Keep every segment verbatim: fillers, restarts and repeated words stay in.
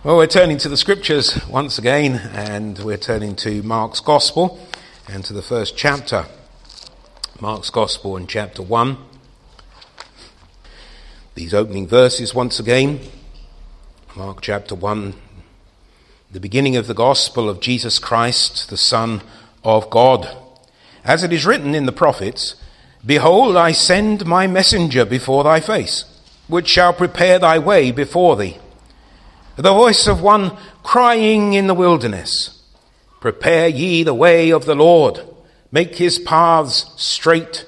Well, we're turning to the scriptures once again, and we're turning to Mark's Gospel and to the first chapter. Mark's Gospel in chapter one. These opening verses once again. Mark chapter one, the beginning of the Gospel of Jesus Christ, the Son of God. As it is written in the prophets, "Behold, I send my messenger before thy face, which shall prepare thy way before thee. The voice of one crying in the wilderness, Prepare ye the way of the Lord, make his paths straight."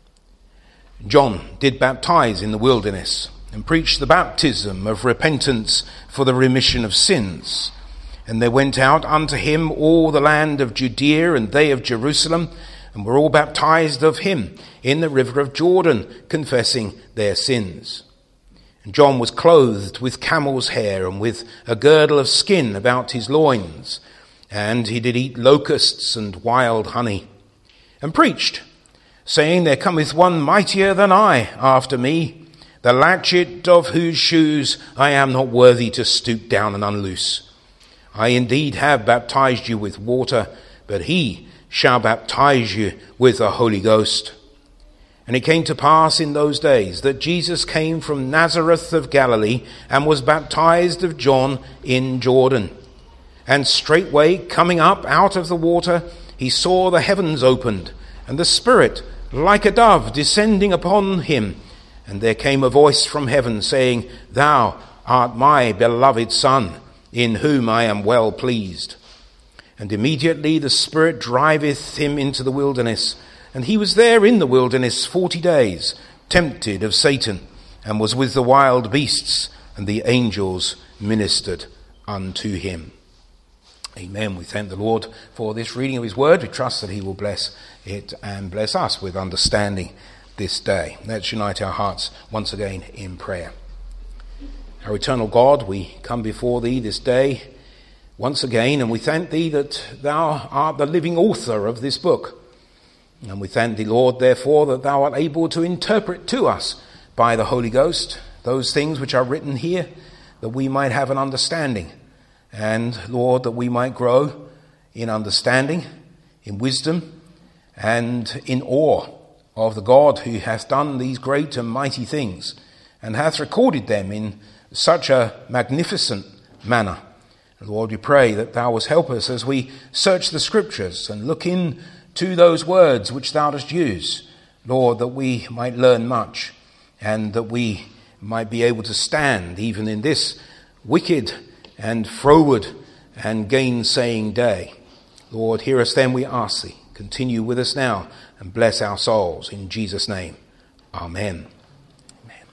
John did baptize in the wilderness and preached the baptism of repentance for the remission of sins. And there went out unto him all the land of Judea and they of Jerusalem, and were all baptized of him in the river of Jordan, confessing their sins. And John was clothed with camel's hair and with a girdle of skin about his loins, and he did eat locusts and wild honey, and preached, saying, There cometh one mightier than I after me, the latchet of whose shoes I am not worthy to stoop down and unloose. I indeed have baptized you with water, but he shall baptize you with the Holy Ghost. And it came to pass in those days that Jesus came from Nazareth of Galilee and was baptized of John in Jordan. And straightway coming up out of the water, he saw the heavens opened, and the Spirit like a dove descending upon him. And there came a voice from heaven saying, Thou art my beloved Son, in whom I am well pleased. And immediately the Spirit driveth him into the wilderness, and he was there in the wilderness forty days, tempted of Satan, and was with the wild beasts, and the angels ministered unto him. Amen. We thank the Lord for this reading of his word. We trust that he will bless it and bless us with understanding this day. Let's unite our hearts once again in prayer. Our eternal God, we come before thee this day once again, and we thank thee that thou art the living author of this book. And we thank thee, Lord, therefore, that thou art able to interpret to us by the Holy Ghost those things which are written here, that we might have an understanding. And, Lord, that we might grow in understanding, in wisdom, and in awe of the God who hath done these great and mighty things, and hath recorded them in such a magnificent manner. Lord, we pray that thou wilt help us as we search the scriptures and look in to those words which thou dost use, Lord, that we might learn much, and that we might be able to stand even in this wicked and froward and gainsaying day. Lord, hear us then, we ask thee. Continue with us now and bless our souls. In Jesus' name, amen. Amen.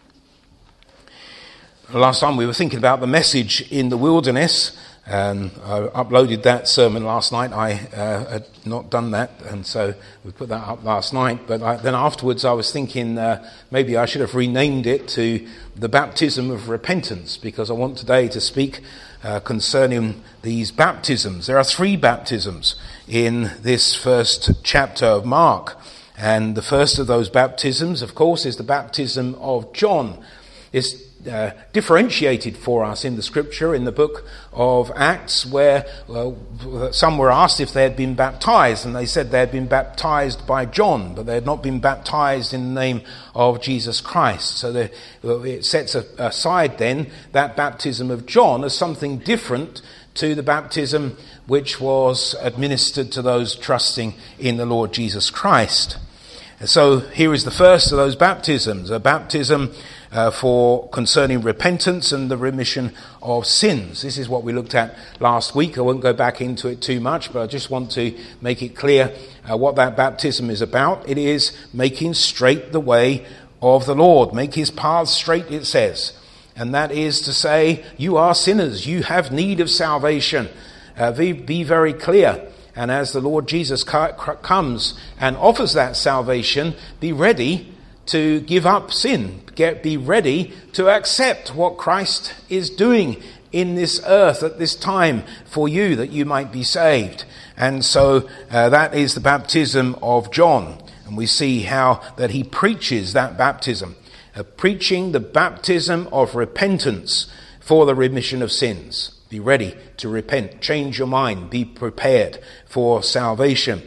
Last time we were thinking about the message in the wilderness. Um, I uploaded that sermon last night. I uh, had not done that, and so we put that up last night. But I, then afterwards I was thinking uh, maybe I should have renamed it to the baptism of repentance, because I want today to speak uh, concerning these baptisms. There are three baptisms in this first chapter of Mark, and the first of those baptisms, of course, is the baptism of John. It's Uh, differentiated for us in the scripture in the book of Acts, where uh, some were asked if they had been baptized, and they said they had been baptized by John, but they had not been baptized in the name of Jesus Christ. So they, uh, it sets a, aside then that baptism of John as something different to the baptism which was administered to those trusting in the Lord Jesus Christ. And so here is the first of those baptisms, a baptism Uh, for concerning repentance and the remission of sins. This is what we looked at last week. I won't go back into it too much, but I just want to make it clear uh, what that baptism is about. It is making straight the way of the Lord. Make his paths straight, it says. And that is to say, you are sinners. You have need of salvation. Uh, be, be very clear. And as the Lord Jesus comes and offers that salvation, be ready to give up sin. Get, be ready to accept what Christ is doing in this earth at this time for you, that you might be saved. And so uh, that is the baptism of John. And we see how that he preaches that baptism, uh, preaching the baptism of repentance for the remission of sins. Be ready to repent. Change your mind. Be prepared for salvation.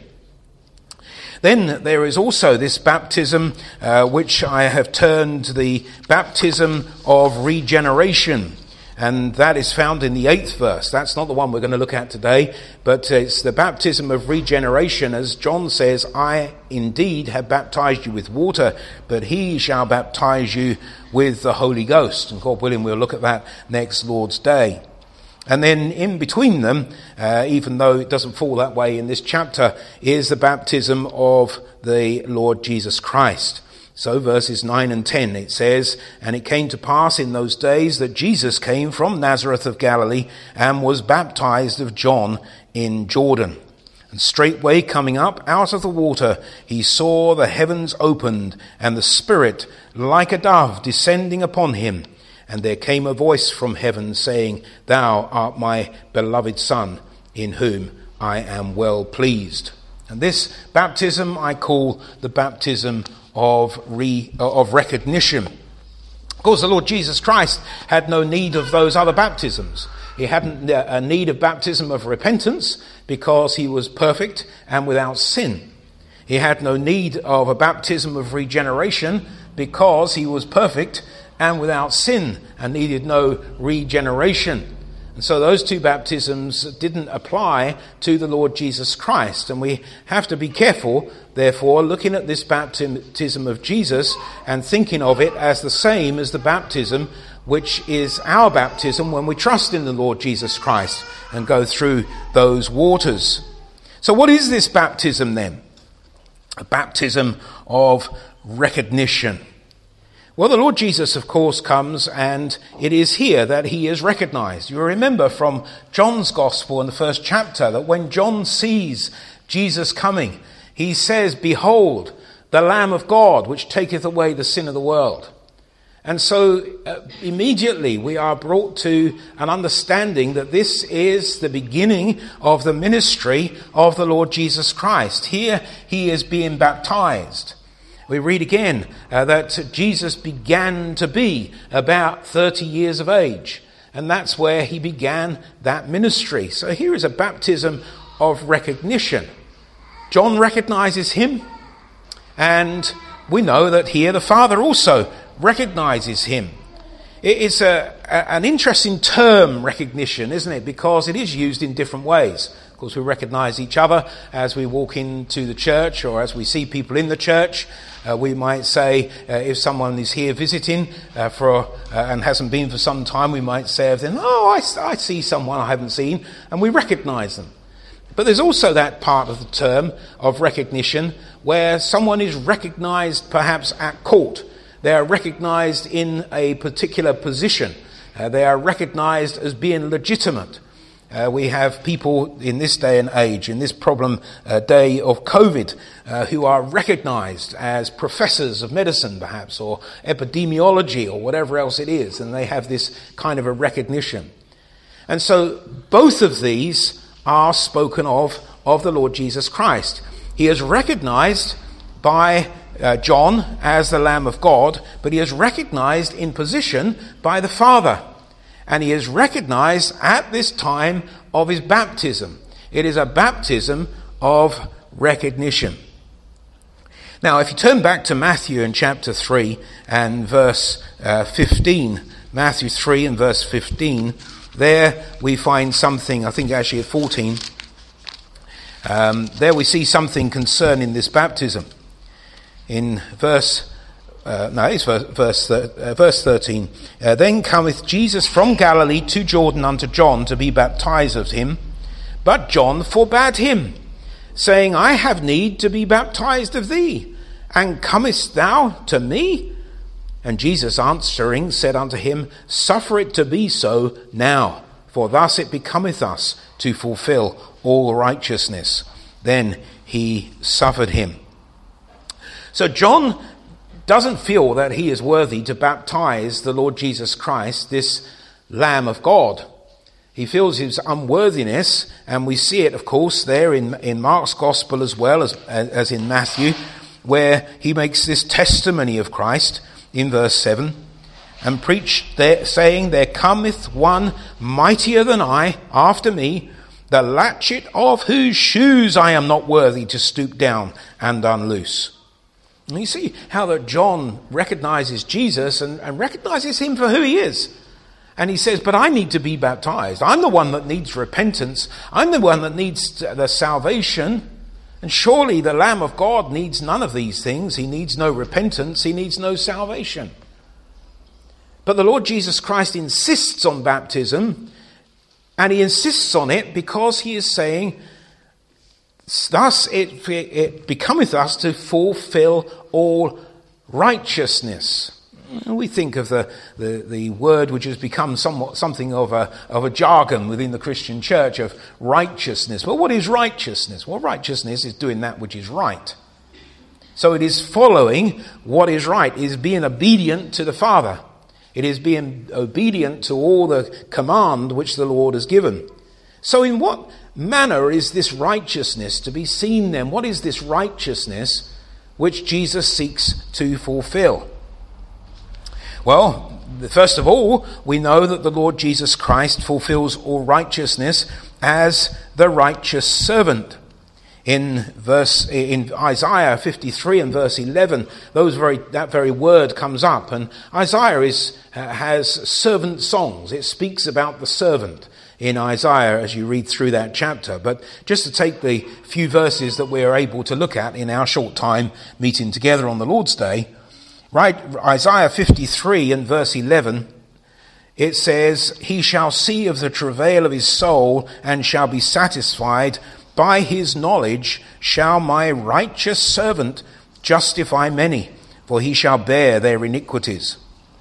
Then there is also this baptism, uh, which I have termed the baptism of regeneration. And that is found in the eighth verse. That's not the one we're going to look at today, but it's the baptism of regeneration. As John says, I indeed have baptized you with water, but he shall baptize you with the Holy Ghost. And God willing, we'll look at that next Lord's Day. And then in between them, uh, even though it doesn't fall that way in this chapter, is the baptism of the Lord Jesus Christ. So verses nine and ten, it says, And it came to pass in those days that Jesus came from Nazareth of Galilee and was baptized of John in Jordan. And straightway coming up out of the water, he saw the heavens opened and the Spirit like a dove descending upon him. And there came a voice from heaven saying, Thou art my beloved Son, in whom I am well pleased. And this baptism I call the baptism of re, of recognition. Of course, the Lord Jesus Christ had no need of those other baptisms. He hadn't a need of baptism of repentance because he was perfect and without sin. He had no need of a baptism of regeneration because he was perfect and without sin and needed no regeneration. And so those two baptisms didn't apply to the Lord Jesus Christ. And we have to be careful, therefore, looking at this baptism of Jesus and thinking of it as the same as the baptism which is our baptism when we trust in the Lord Jesus Christ and go through those waters. So what is this baptism then? A baptism of recognition. Well, the Lord Jesus, of course, comes, and it is here that he is recognized. You remember from John's Gospel in the first chapter that when John sees Jesus coming, he says, Behold, the Lamb of God, which taketh away the sin of the world. And so uh, immediately we are brought to an understanding that this is the beginning of the ministry of the Lord Jesus Christ. Here he is being baptized. We read again uh, that Jesus began to be about thirty years of age. And that's where he began that ministry. So here is a baptism of recognition. John recognizes him. And we know that here the Father also recognizes him. It's a, a, an interesting term, recognition, isn't it? Because it is used in different ways. Of course, we recognize each other as we walk into the church or as we see people in the church. Uh, we might say, uh, if someone is here visiting uh, for uh, and hasn't been for some time, we might say of them, oh, I, I see someone I haven't seen, and we recognize them. But there's also that part of the term of recognition where someone is recognized perhaps at court. They are recognized in a particular position. Uh, they are recognized as being legitimate. Uh, we have people in this day and age, in this problem uh, day of COVID, uh, who are recognized as professors of medicine, perhaps, or epidemiology, or whatever else it is, and they have this kind of a recognition. And so both of these are spoken of of the Lord Jesus Christ. He is recognized by uh, John as the Lamb of God, but he is recognized in position by the Father. And he is recognized at this time of his baptism. It is a baptism of recognition. Now, if you turn back to Matthew in chapter three and verse uh, fifteen, Matthew three and verse fifteen, there we find something, I think actually at fourteen, um, there we see something concerning this baptism. In verse Uh, no, it's verse, verse, uh, verse thirteen. Uh, then cometh Jesus from Galilee to Jordan unto John to be baptized of him. But John forbade him, saying, I have need to be baptized of thee, and comest thou to me? And Jesus answering said unto him, Suffer it to be so now, for thus it becometh us to fulfill all righteousness. Then he suffered him. So John doesn't feel that he is worthy to baptize the Lord Jesus Christ, this Lamb of God. He feels his unworthiness, and we see it, of course, there in, in Mark's Gospel as well as, as in Matthew, where he makes this testimony of Christ in verse seven. and preached, there, saying, There cometh one mightier than I after me, the latchet of whose shoes I am not worthy to stoop down and unloose. And you see how that John recognizes Jesus and, and recognizes him for who he is. And he says, but I need to be baptized. I'm the one that needs repentance. I'm the one that needs the salvation. And surely the Lamb of God needs none of these things. He needs no repentance. He needs no salvation. But the Lord Jesus Christ insists on baptism, and he insists on it because he is saying, thus it, it becometh us to fulfill all righteousness. We think of the, the, the word which has become somewhat something of a, of a jargon within the Christian church of righteousness. But what is righteousness? Well, righteousness is doing that which is right. So it is following what is right. It is being obedient to the Father. It is being obedient to all the command which the Lord has given. So in what manner is this righteousness to be seen then? What is this righteousness which Jesus seeks to fulfill? Well, first of all, we know that the Lord Jesus Christ fulfills all righteousness as the righteous servant. In verse in Isaiah fifty-three and verse eleven, those very that very word comes up, and Isaiah is has servant songs. It speaks about the servant in Isaiah as you read through that chapter. But just to take the few verses that we are able to look at in our short time meeting together on the Lord's Day, right? Isaiah fifty-three and verse eleven, it says, He shall see of the travail of his soul and shall be satisfied. By his knowledge shall my righteous servant justify many, for he shall bear their iniquities.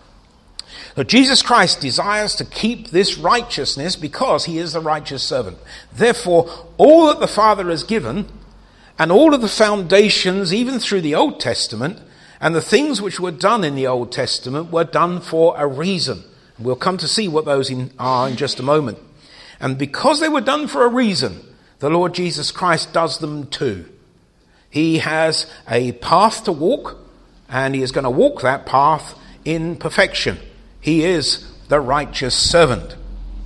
So Jesus Christ desires to keep this righteousness because he is the righteous servant. Therefore, all that the Father has given, and all of the foundations, even through the Old Testament, and the things which were done in the Old Testament were done for a reason. We'll come to see what those in, are in just a moment. And because they were done for a reason, the Lord Jesus Christ does them too. He has a path to walk, and he is going to walk that path in perfection. He is the righteous servant.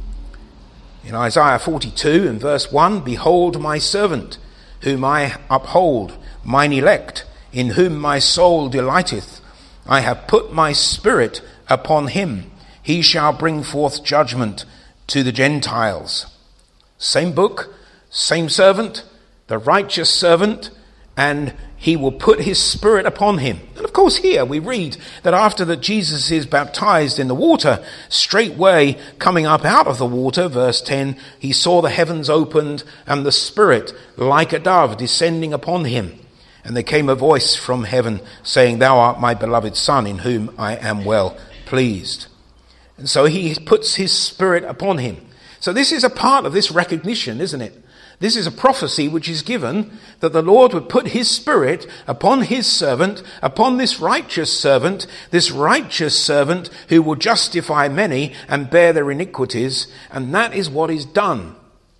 In Isaiah forty-two and verse one, Behold my servant, whom I uphold, mine elect, in whom my soul delighteth. I have put my spirit upon him. He shall bring forth judgment to the Gentiles. Same book, same servant, the righteous servant, and he will put his spirit upon him. And of course here we read that after that Jesus is baptized in the water, straightway coming up out of the water, verse ten, he saw the heavens opened and the Spirit like a dove descending upon him. And there came a voice from heaven saying, Thou art my beloved Son, in whom I am well pleased. And so he puts his spirit upon him. So this is a part of this recognition, isn't it? This is a prophecy which is given that the Lord would put his spirit upon his servant, upon this righteous servant, this righteous servant who will justify many and bear their iniquities. And that is what is done.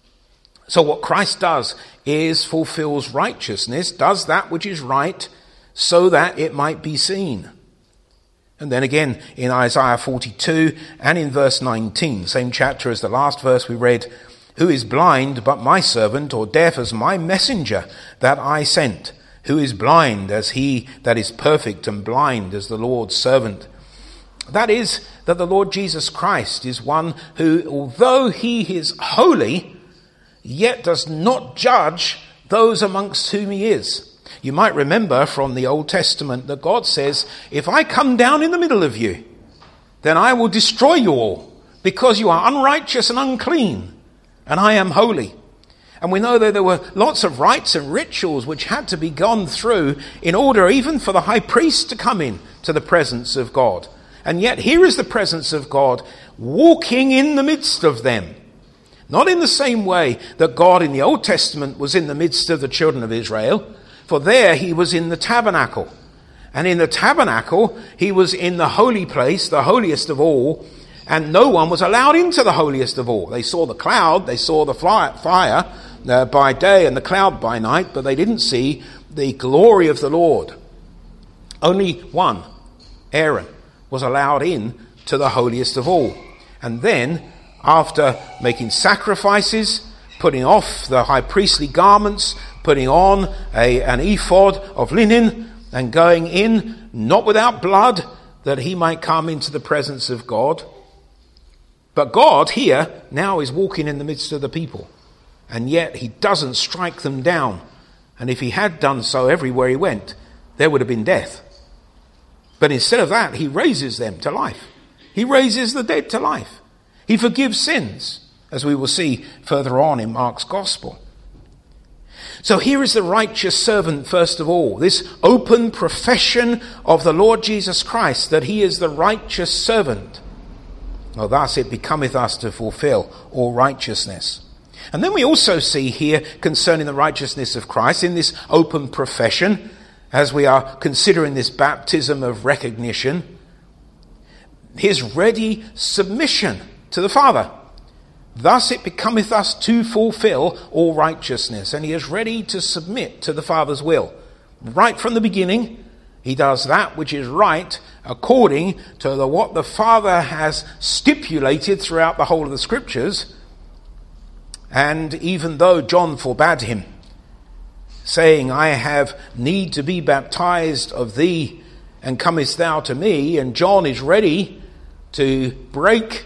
So what Christ does is fulfills righteousness, does that which is right so that it might be seen. And then again in Isaiah forty-two and in verse nineteen, same chapter as the last verse we read, Who is blind but my servant, or deaf as my messenger that I sent? Who is blind as he that is perfect, and blind as the Lord's servant? That is, that the Lord Jesus Christ is one who, although he is holy, yet does not judge those amongst whom he is. You might remember from the Old Testament that God says, If I come down in the middle of you, then I will destroy you all, because you are unrighteous and unclean, and I am holy. And we know that there were lots of rites and rituals which had to be gone through in order even for the high priest to come in to the presence of God. And yet here is the presence of God walking in the midst of them. Not in the same way that God in the Old Testament was in the midst of the children of Israel, for there he was in the tabernacle. And in the tabernacle, he was in the holy place, the holiest of all, and no one was allowed into the holiest of all. They saw the cloud, they saw the fire uh, by day and the cloud by night, but they didn't see the glory of the Lord. Only one, Aaron, was allowed in to the holiest of all. And then, after making sacrifices, putting off the high priestly garments, putting on a, an ephod of linen, and going in, not without blood, that he might come into the presence of God. But God here now is walking in the midst of the people, and yet he doesn't strike them down. And if he had done so everywhere he went, there would have been death. But instead of that, he raises them to life. He raises the dead to life. He forgives sins, as we will see further on in Mark's Gospel. So here is the righteous servant, first of all, this open profession of the Lord Jesus Christ, that he is the righteous servant. Well, thus it becometh us to fulfill all righteousness. And then we also see here concerning the righteousness of Christ in this open profession, as we are considering this baptism of recognition, his ready submission to the Father. Thus it becometh us to fulfill all righteousness. And he is ready to submit to the Father's will. Right from the beginning, he does that which is right according to the, what the Father has stipulated throughout the whole of the Scriptures. And even though John forbade him, saying, I have need to be baptized of thee, and comest thou to me, and John is ready to break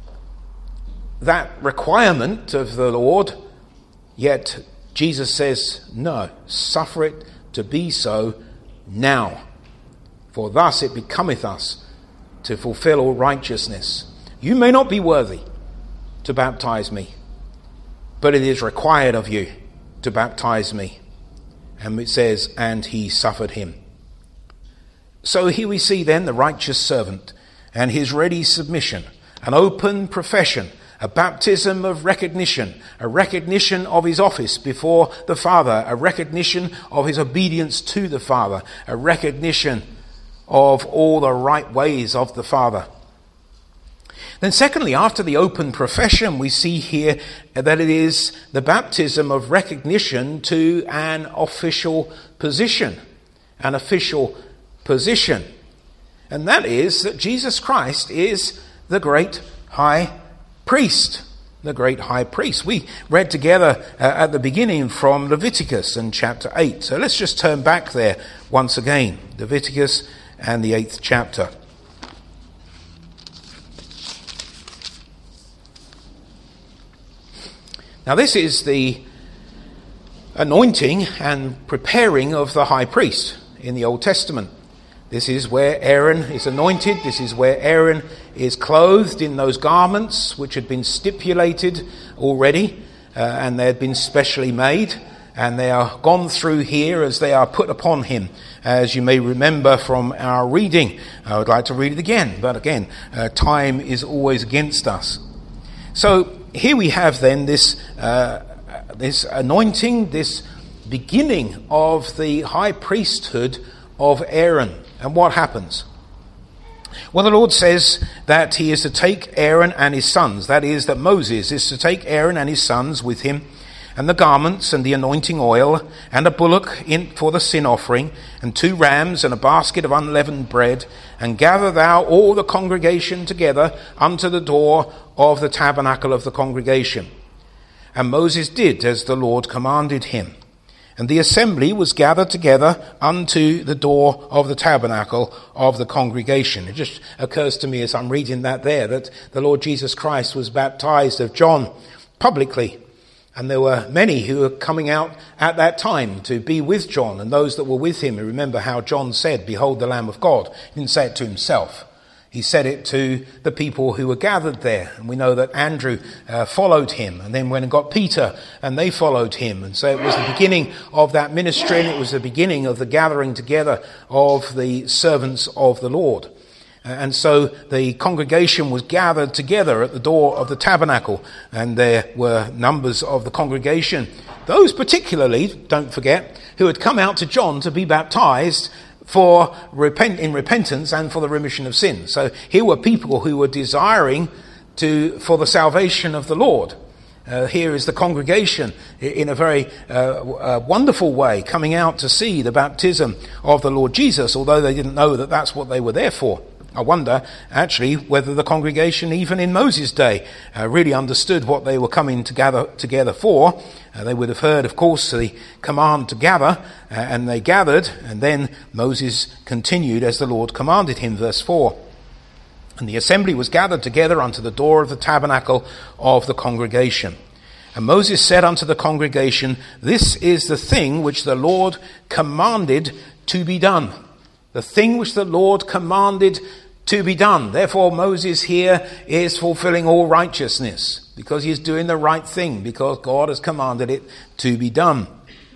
that requirement of the Lord, yet Jesus says, no, suffer it to be so now, for thus it becometh us to fulfill all righteousness. You may not be worthy to baptize me, but it is required of you to baptize me. And it says, and he suffered him. So here we see then the righteous servant and his ready submission, an open profession, a baptism of recognition, a recognition of his office before the Father, a recognition of his obedience to the Father, a recognition of all the right ways of the Father. Then secondly, after the open profession, we see here that it is the baptism of recognition to an official position, an official position. And that is that Jesus Christ is the great high priest, the great high priest. We read together uh, at the beginning from Leviticus and chapter eight. So let's just turn back there once again. Leviticus and the eighth chapter. Now this is the anointing and preparing of the high priest in the Old Testament. This is where Aaron is anointed. This is where Aaron is clothed in those garments which had been stipulated already, uh, and they had been specially made, and they are gone through here as they are put upon him. As you may remember from our reading, I would like to read it again, but again, uh, time is always against us. So here we have then this uh, this anointing, this beginning of the high priesthood of Aaron. And what happens? Well, the Lord says that he is to take Aaron and his sons. That is, that Moses is to take Aaron and his sons with him, and the garments and the anointing oil, and a bullock in for the sin offering, and two rams and a basket of unleavened bread, and gather thou all the congregation together unto the door of the tabernacle of the congregation. And Moses did as the Lord commanded him. And the assembly was gathered together unto the door of the tabernacle of the congregation. It just occurs to me as I'm reading that there, that the Lord Jesus Christ was baptized of John publicly. And there were many who were coming out at that time to be with John, and those that were with him. And remember how John said, behold the Lamb of God. He didn't say it to himself. He said it to the people who were gathered there. And we know that Andrew uh, followed him, and then went and got Peter, and they followed him. And so it was the beginning of that ministry, and it was the beginning of the gathering together of the servants of the Lord. And so the congregation was gathered together at the door of the tabernacle, and there were numbers of the congregation, those particularly, don't forget, who had come out to John to be baptized for repent in repentance and for the remission of sins. So here were people who were desiring to for the salvation of the Lord. Uh, here is the congregation in a very uh, uh, wonderful way coming out to see the baptism of the Lord Jesus, although they didn't know that that's what they were there for. I wonder, actually, whether the congregation, even in Moses' day, uh, really understood what they were coming to gather together for. Uh, they would have heard, of course, the command to gather, uh, and they gathered, and then Moses continued as the Lord commanded him, verse four. And the assembly was gathered together unto the door of the tabernacle of the congregation. And Moses said unto the congregation, This is the thing which the Lord commanded to be done. The thing which the Lord commanded to be done. Therefore Moses here is fulfilling all righteousness, because he is doing the right thing, because God has commanded it to be done.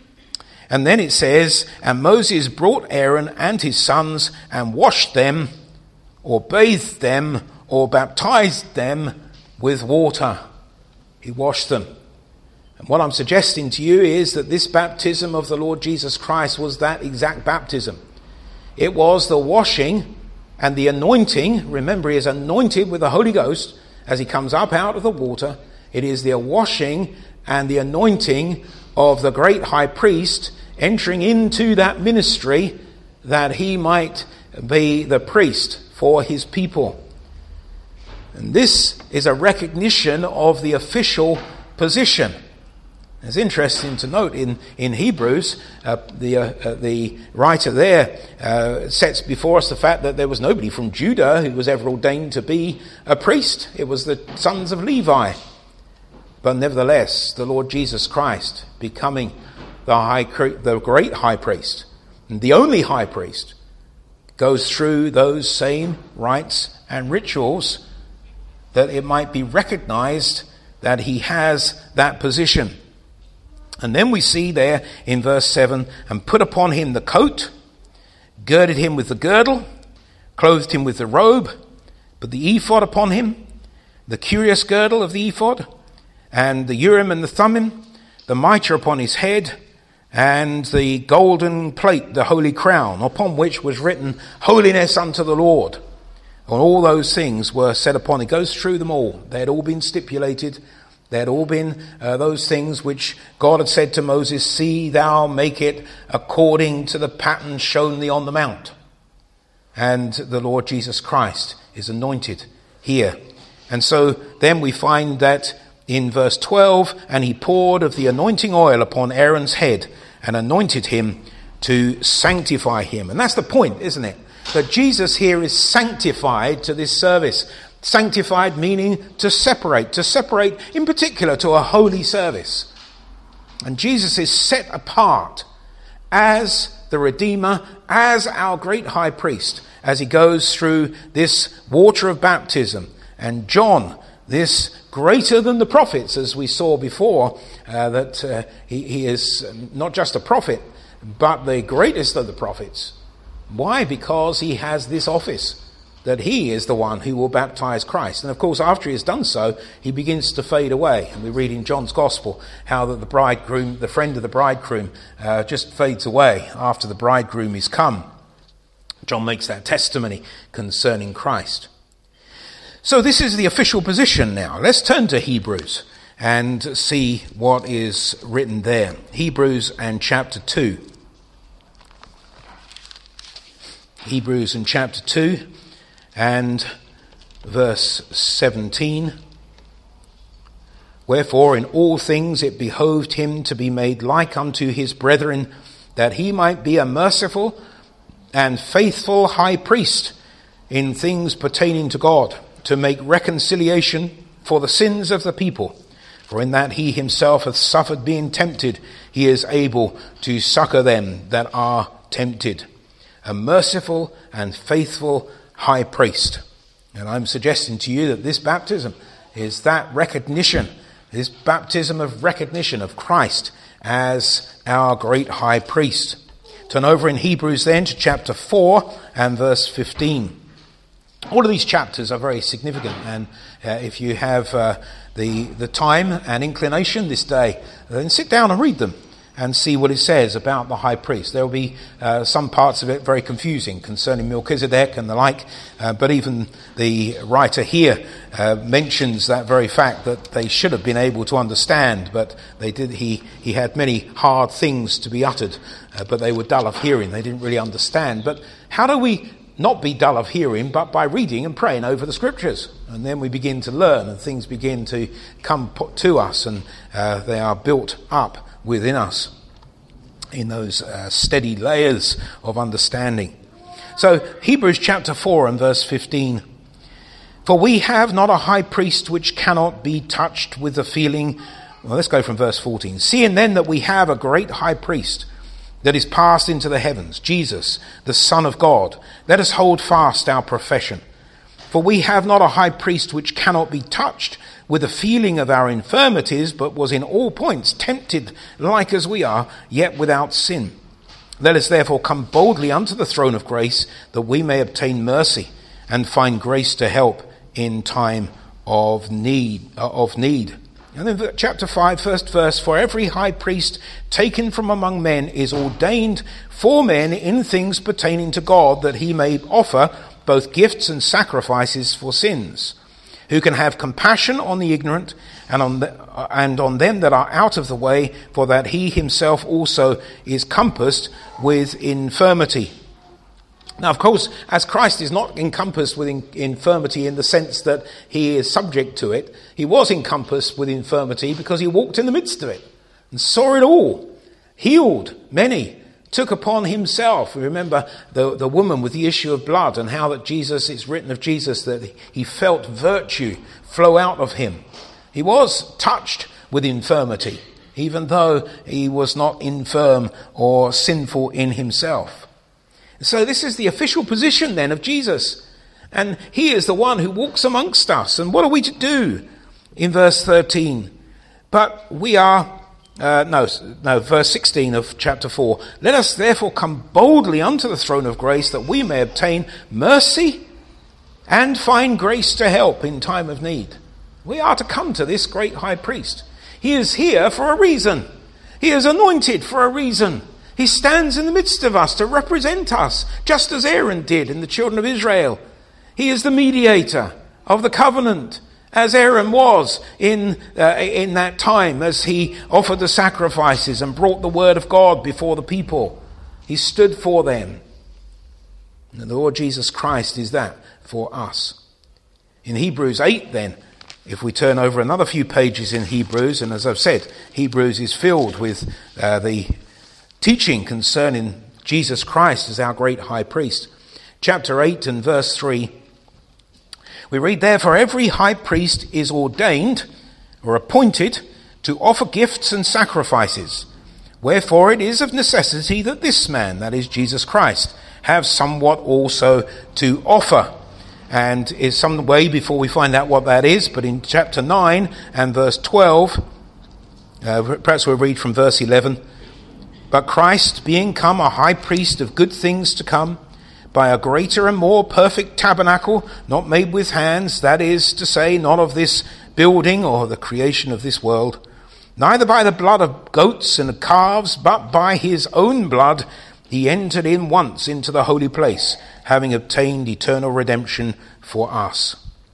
And then it says, And Moses brought Aaron and his sons, and washed them, or bathed them, or baptized them with water. He washed them. And what I'm suggesting to you is that this baptism of the Lord Jesus Christ was that exact baptism. It was the washing and the anointing. Remember, he is anointed with the Holy Ghost as he comes up out of the water. It is the washing and the anointing of the great high priest entering into that ministry that he might be the priest for his people. And this is a recognition of the official position. It's interesting to note in, in Hebrews, uh, the uh, uh, the writer there uh, sets before us the fact that there was nobody from Judah who was ever ordained to be a priest. It was the sons of Levi. But nevertheless, the Lord Jesus Christ becoming the high, the great high priest, and the only high priest, goes through those same rites and rituals that it might be recognized that he has that position. And then we see there in verse seven, and put upon him the coat, girded him with the girdle, clothed him with the robe, put the ephod upon him, the curious girdle of the ephod, and the Urim and the Thummim, the mitre upon his head, and the golden plate, the holy crown, upon which was written, Holiness unto the Lord. And all those things were set upon. It goes through them all. They had all been stipulated. They had all been uh, those things which God had said to Moses, See thou make it according to the pattern shown thee on the mount. And the Lord Jesus Christ is anointed here. And so then we find that in verse twelve, And he poured of the anointing oil upon Aaron's head, and anointed him to sanctify him. And that's the point, isn't it? That Jesus here is sanctified to this service. Sanctified meaning to separate, to separate in particular to a holy service. And Jesus is set apart as the Redeemer, as our great high priest, as he goes through this water of baptism. And John, this greater than the prophets, as we saw before, uh, that uh, he, he is not just a prophet, but the greatest of the prophets. Why? Because he has this office, that he is the one who will baptize Christ. And of course, after he has done so, he begins to fade away. And we read in John's Gospel how that the bridegroom, the friend of the bridegroom, uh, just fades away after the bridegroom is come. John makes that testimony concerning Christ. So this is the official position now. Let's turn to Hebrews and see what is written there. Hebrews and chapter two. Hebrews and chapter two. And verse seventeen, Wherefore in all things it behoved him to be made like unto his brethren, that he might be a merciful and faithful high priest in things pertaining to God, to make reconciliation for the sins of the people. For in that he himself hath suffered being tempted, he is able to succor them that are tempted. A merciful and faithful high priest. And I'm suggesting to you that this baptism is that recognition, this baptism of recognition of Christ as our great high priest. Turn over in Hebrews then to chapter four and verse fifteen. All of these chapters are very significant, and uh, if you have uh, the, the time and inclination this day, then sit down and read them and see what it says about the high priest. There will be uh, some parts of it very confusing concerning Melchizedek and the like, uh, but even the writer here uh, mentions that very fact that they should have been able to understand, but they did. He he had many hard things to be uttered, uh, but they were dull of hearing. They didn't really understand. But how do we not be dull of hearing, but by reading and praying over the scriptures. And then we begin to learn and things begin to come to us, and uh, they are built up within us in those uh, steady layers of understanding. So Hebrews chapter four and verse fifteen. For we have not a high priest which cannot be touched with the feeling. Well, let's go from verse fourteen. Seeing then that we have a great high priest that is passed into the heavens, Jesus, the Son of God, let us hold fast our profession. For we have not a high priest which cannot be touched with the feeling of our infirmities, but was in all points tempted like as we are, yet without sin. Let us therefore come boldly unto the throne of grace, that we may obtain mercy and find grace to help in time of need. Uh, of need. And then chapter five, first verse, for every high priest taken from among men is ordained for men in things pertaining to God, that he may offer both gifts and sacrifices for sins, who can have compassion on the ignorant and on the, uh, and on them that are out of the way, for that he himself also is compassed with infirmity. Now, of course, as Christ is not encompassed with in- infirmity in the sense that he is subject to it, he was encompassed with infirmity because he walked in the midst of it and saw it all, healed many, took upon himself. We remember the, the woman with the issue of blood, and how that Jesus, it's written of Jesus that he felt virtue flow out of him. He was touched with infirmity, even though he was not infirm or sinful in himself. So this is the official position then of Jesus. And he is the one who walks amongst us. And what are we to do? In verse thirteen. But we are, uh, no, no, verse sixteen of chapter four. Let us therefore come boldly unto the throne of grace, that we may obtain mercy and find grace to help in time of need. We are to come to this great high priest. He is here for a reason. He is anointed for a reason. He stands in the midst of us to represent us, just as Aaron did in the children of Israel. He is the mediator of the covenant, as Aaron was in uh, in that time, as he offered the sacrifices and brought the word of God before the people. He stood for them. And the Lord Jesus Christ is that for us. In Hebrews eight then, if we turn over another few pages in Hebrews, and as I've said, Hebrews is filled with uh, the teaching concerning Jesus Christ as our great high priest. Chapter eight and verse three, we read, therefore every high priest is ordained or appointed to offer gifts and sacrifices. Wherefore it is of necessity that this man, that is Jesus Christ, have somewhat also to offer. And is some way before we find out what that is, but in chapter nine and verse twelve, uh, perhaps we'll read from verse eleven. But Christ, being come a high priest of good things to come, by a greater and more perfect tabernacle, not made with hands, that is to say, not of this building or the creation of this world, neither by the blood of goats and calves, but by his own blood, he entered in once into the holy place, having obtained eternal redemption for us.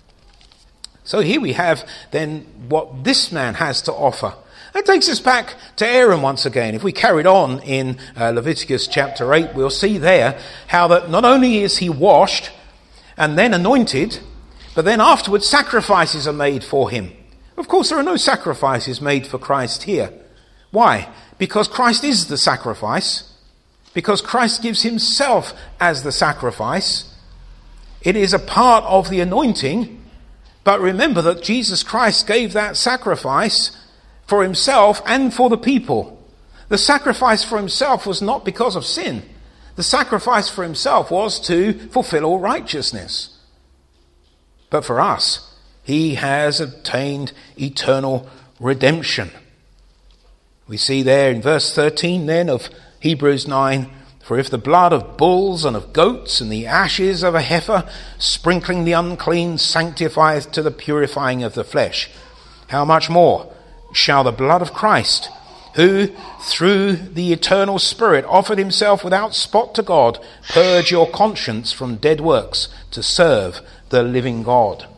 So here we have then what this man has to offer. That takes us back to Aaron once again. If we carried on in uh, Leviticus chapter eight, we'll see there how that not only is he washed and then anointed, but then afterwards sacrifices are made for him. Of course, there are no sacrifices made for Christ here. Why? Because Christ is the sacrifice. Because Christ gives himself as the sacrifice. It is a part of the anointing. But remember that Jesus Christ gave that sacrifice for himself and for the people. The sacrifice for himself was not because of sin. The sacrifice for himself was to fulfill all righteousness. But for us, he has obtained eternal redemption. We see there in verse thirteen then of Hebrews nine, for if the blood of bulls and of goats and the ashes of a heifer, sprinkling the unclean, sanctifieth to the purifying of the flesh, how much more shall the blood of Christ, who through the eternal Spirit offered himself without spot to God, purge your conscience from dead works to serve the living God.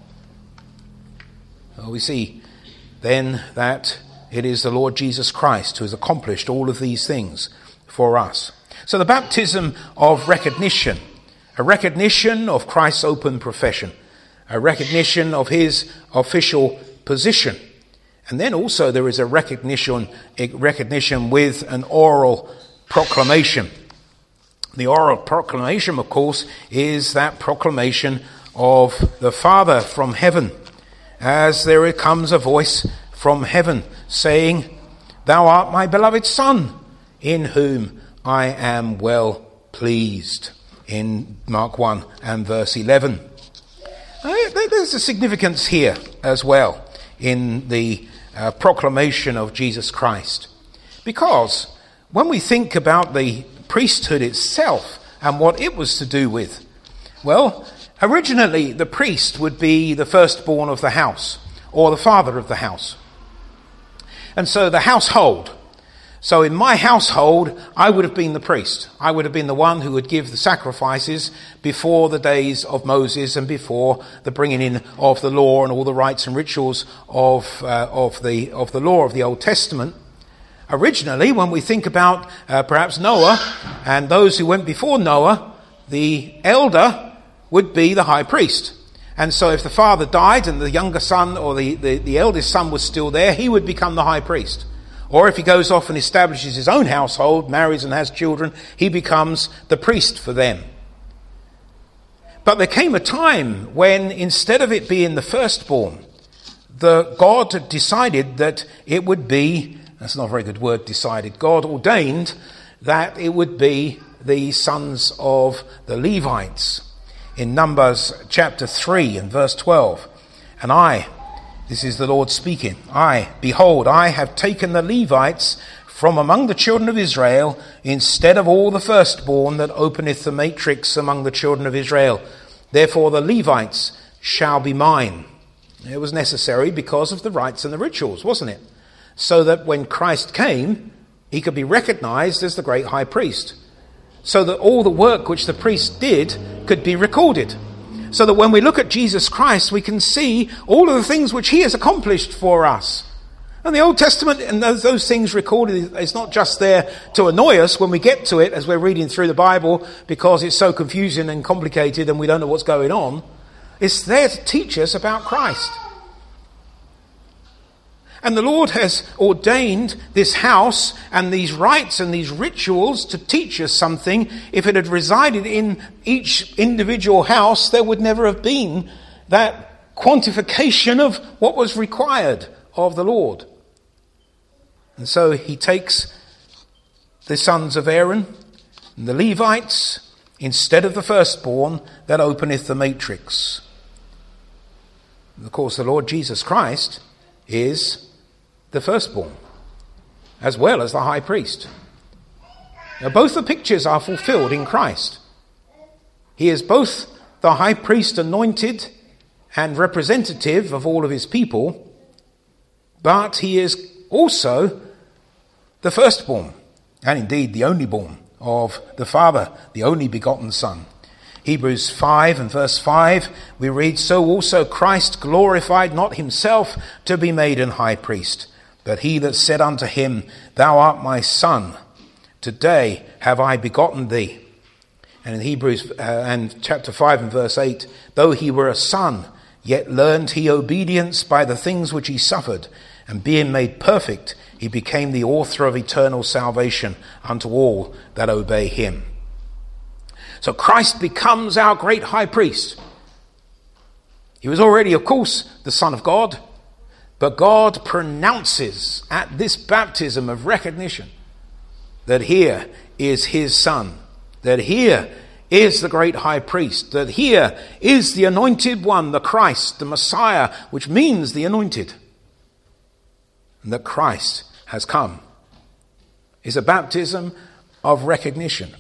Well, we see then that it is the Lord Jesus Christ who has accomplished all of these things for us. So the baptism of recognition a recognition of Christ's open profession, a recognition of his official position. And then also there is a recognition, a recognition with an oral proclamation. The oral proclamation, of course, is that proclamation of the Father from heaven, as there comes a voice from heaven saying, "Thou art my beloved Son, in whom I am well pleased," in Mark one and verse eleven. There's a significance here as well in the uh, proclamation of Jesus Christ, because when we think about the priesthood itself and what it was to do with, well, originally the priest would be the firstborn of the house, or the father of the house. And so the household. So in my household, I would have been the priest. I would have been the one who would give the sacrifices before the days of Moses and before the bringing in of the law and all the rites and rituals of uh, of the of the law of the Old Testament. Originally, when we think about uh, perhaps Noah and those who went before Noah, the elder would be the high priest. And so if the father died and the younger son or the, the, the eldest son was still there, he would become the high priest. Or if he goes off and establishes his own household, marries and has children, he becomes the priest for them. But there came a time when instead of it being the firstborn, the God had decided that it would be, that's not a very good word, decided, God ordained that it would be the sons of the Levites. In Numbers chapter three and verse twelve, "And I," this is the Lord speaking, "I, behold, I have taken the Levites from among the children of Israel, instead of all the firstborn that openeth the matrix among the children of Israel. Therefore the Levites shall be mine." It was necessary because of the rites and the rituals, wasn't it? So that when Christ came, he could be recognized as the great high priest. So that all the work which the priest did could be recorded. So that when we look at Jesus Christ, we can see all of the things which he has accomplished for us. And the Old Testament and those, those things recorded is not just there to annoy us when we get to it as we're reading through the Bible because it's so confusing and complicated and we don't know what's going on. It's there to teach us about Christ. And the Lord has ordained this house and these rites and these rituals to teach us something. If it had resided in each individual house, there would never have been that quantification of what was required of the Lord. And so he takes the sons of Aaron and the Levites instead of the firstborn that openeth the matrix. And of course, the Lord Jesus Christ is the firstborn, as well as the high priest. Now, both the pictures are fulfilled in Christ. He is both the high priest anointed and representative of all of his people, but he is also the firstborn, and indeed the only born of the Father, the only begotten Son. Hebrews five and verse five, we read, "So also Christ glorified not himself to be made an high priest, but he that said unto him, Thou art my Son, today have I begotten thee." And in Hebrews uh, and chapter five and verse eight, "Though he were a son, yet learned he obedience by the things which he suffered, and being made perfect, he became the author of eternal salvation unto all that obey him." So Christ becomes our great high priest. He was already, of course, the Son of God, but God pronounces at this baptism of recognition that here is his Son, that here is the great high priest, that here is the anointed one, the Christ, the Messiah, which means the anointed, and that Christ has come. Is a baptism of recognition.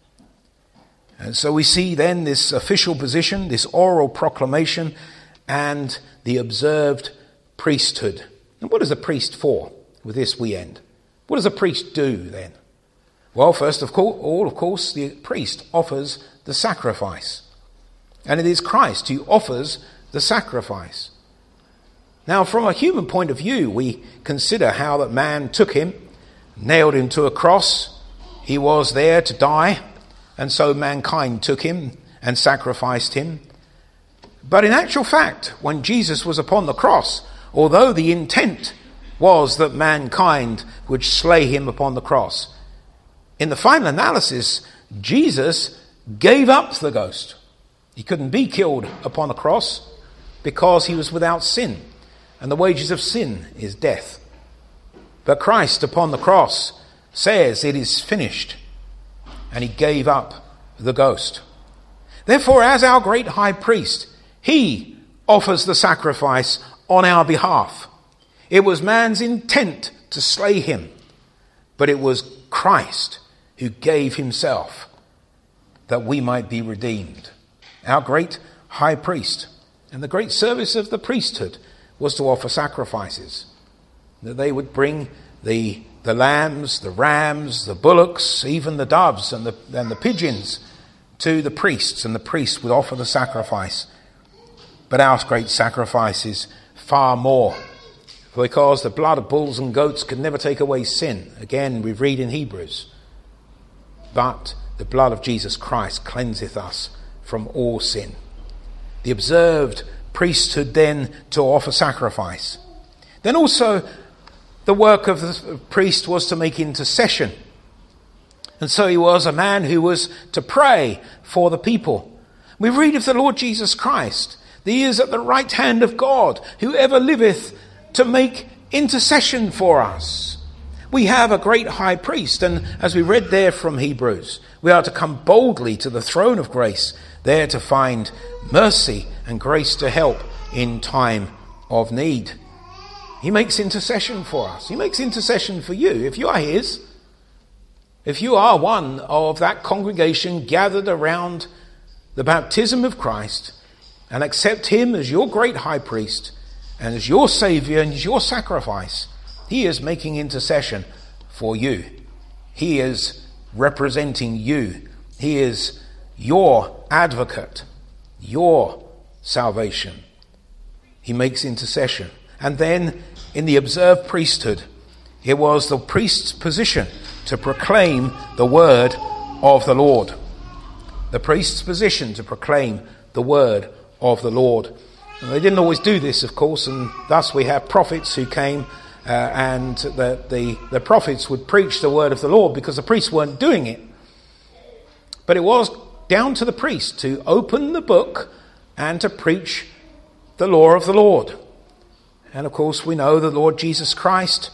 And so we see then this official position, this oral proclamation, and the observed priesthood. And what is a priest for? With this we end. What does a priest do then? Well, first of all, of course, the priest offers the sacrifice. And it is Christ who offers the sacrifice. Now, from a human point of view, we consider how that man took him, nailed him to a cross. He was there to die. And so mankind took him and sacrificed him. But in actual fact, when Jesus was upon the cross, although the intent was that mankind would slay him upon the cross, in the final analysis, Jesus gave up the ghost. He couldn't be killed upon the cross because he was without sin, and the wages of sin is death. But Christ upon the cross says it is finished, and he gave up the ghost. Therefore, as our great high priest, he offers the sacrifice on our behalf. It was man's intent to slay him, but it was Christ who gave himself that we might be redeemed. Our great high priest. And the great service of the priesthood was to offer sacrifices. That they would bring the, the lambs, the rams, the bullocks, even the doves and the, and the pigeons to the priests, and the priests would offer the sacrifice. But our great sacrifice is far more, because the blood of bulls and goats could never take away sin. Again, we read in Hebrews. But the blood of Jesus Christ cleanseth us from all sin. The observed priesthood then to offer sacrifice. Then also the work of the priest was to make intercession. And so he was a man who was to pray for the people. We read of the Lord Jesus Christ, that he is at the right hand of God, who ever liveth to make intercession for us. We have a great high priest, and as we read there from Hebrews, we are to come boldly to the throne of grace, there to find mercy and grace to help in time of need. He makes intercession for us. He makes intercession for you. If you are his, if you are one of that congregation gathered around the baptism of Christ and accept him as your great high priest and as your Saviour and as your sacrifice, he is making intercession for you. He is representing you. He is your advocate, your salvation. He makes intercession. And then in the observed priesthood, it was the priest's position to proclaim the word of the Lord. The priest's position to proclaim the word of the Lord. And they didn't always do this, of course, and thus we have prophets who came uh, and the, the, the prophets would preach the word of the Lord because the priests weren't doing it. But it was down to the priest to open the book and to preach the law of the Lord. And of course we know the Lord Jesus Christ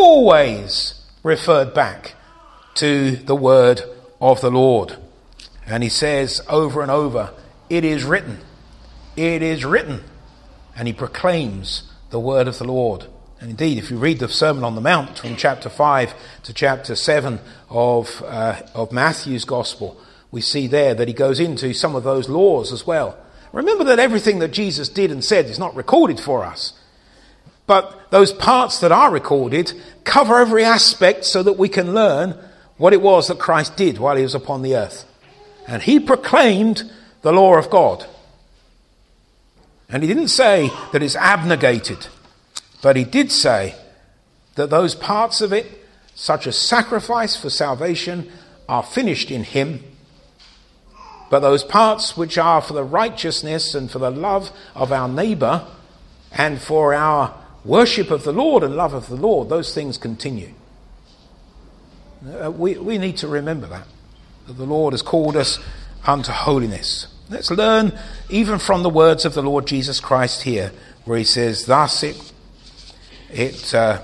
always referred back to the word of the Lord. And he says over and over, it is written, it is written. And he proclaims the word of the Lord. And indeed, if you read the Sermon on the Mount from chapter five to chapter seven of, uh, of Matthew's Gospel, we see there that he goes into some of those laws as well. Remember that everything that Jesus did and said is not recorded for us. But those parts that are recorded cover every aspect so that we can learn what it was that Christ did while he was upon the earth. And he proclaimed the law of God. And he didn't say that it's abnegated, but he did say that those parts of it, such as sacrifice for salvation, are finished in him. But those parts which are for the righteousness and for the love of our neighbour and for our worship of the Lord and love of the Lord, those things continue. Uh, we, we need to remember that, that the Lord has called us unto holiness. Let's learn even from the words of the Lord Jesus Christ here, where he says, thus it, it, uh,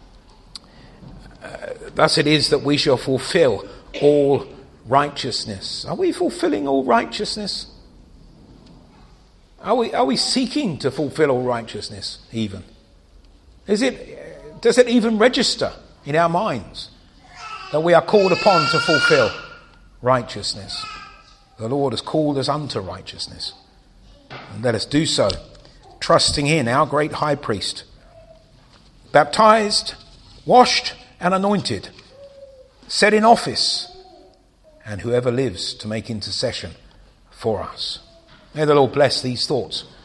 uh, thus it is that we shall fulfill all righteousness. Are we fulfilling all righteousness? Are we, are we seeking to fulfill all righteousness even? Is it, does it even register in our minds that we are called upon to fulfill righteousness? The Lord has called us unto righteousness. And let us do so, trusting in our great high priest, baptized, washed and anointed, set in office, and whoever lives to make intercession for us. May the Lord bless these thoughts